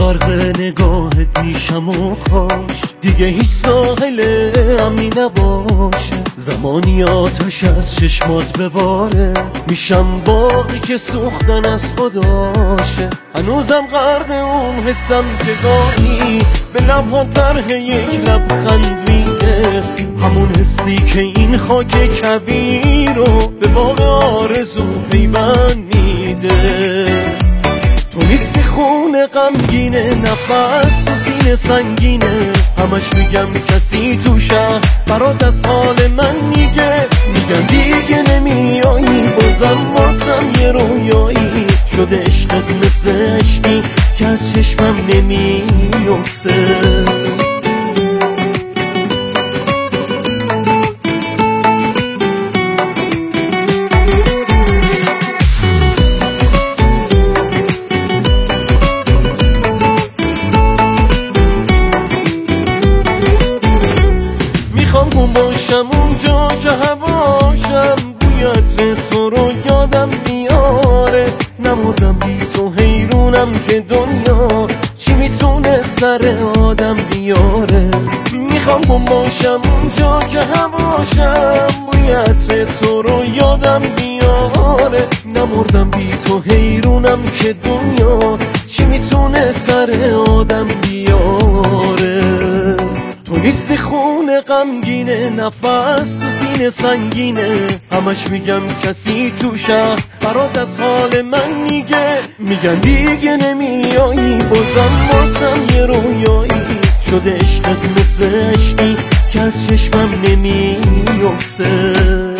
غرق نگاهت میشم و کاش دیگه هیچ ساحل امنی نباشه. زمانی آتش از چشمات بباره، میشم باقی که سوختن از خداشه. هنوزم غرق اون حسم که گاهی به لبها طرح یک لبخند میده، همون حسی که این خاک کبیر رو به باغ آرزو پیوند میده. تو نیستی خون غمگینه، نفس تو سینه سنگینه، همش میگم کسی تو شهر برات از حال من میگه. میگم دیگه نمیایی، بازم واسم یه رویایی شده عشقت مثل عشقی که از چشمم نمیفته. میخوام باشم اونجا که هواشم بویت تو رو یادم میاره. نمردم بی تو، حیرونم که دنیا چی میتونه سر آدم بیاره. میخوام باشم اونجا که هواشم بویت تو رو یادم میاره. نمردم بی تو، حیرونم که دنیا چی میتونه سر آدم بیاره. تو نیستی خون غمگینه، نفس تو سینه سنگینه، همش میگم کسی تو شهر برات از حال من میگه. میگن دیگه نمیایی، بازم واسم یه رویایی شده عشقت مثل عشقی که از چشمم نمیفته.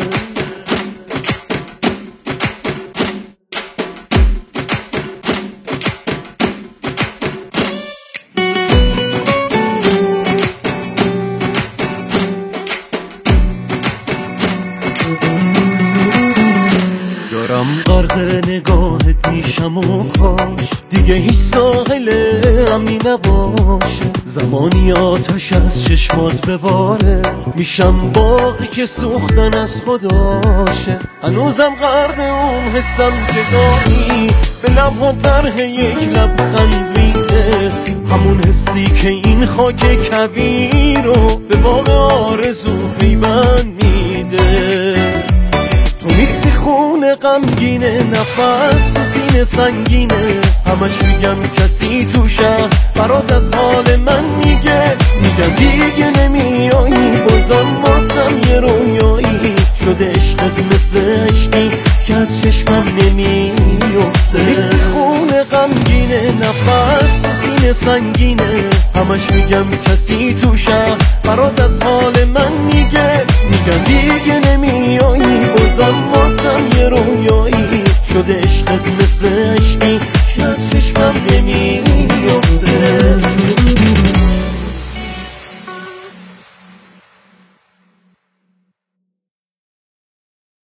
دارم غرق نگاهت میشم و کاش دیگه هیچ ساحل امنی نباشه. زمانی آتش از چشمات بباره، میشم باقی که سوختن از خداشه. هنوزم غرق اون حسم که گاهی به لبها طرح یک لبخند میده، همون حسی که این خاک کبیر رو به باغ آرزو پیوند میده. تو نیستی خون غمگینه، نفس تو سینه سنگینه، همش میگم کسی تو شهر برات از حال من میگه. میگم دیگه نمیایی، بازم واسم یه رویایی شده عشقت مثل عشقی که از چشمم نمیفته. نیستی خون غمگینه، نفس تو سینه سنگینه، همش میگم کسی تو شهر برات از حال من میگه. میگم دیگه نمیایی، بازم واسم یه رویایی شده عشقت مثل عشقی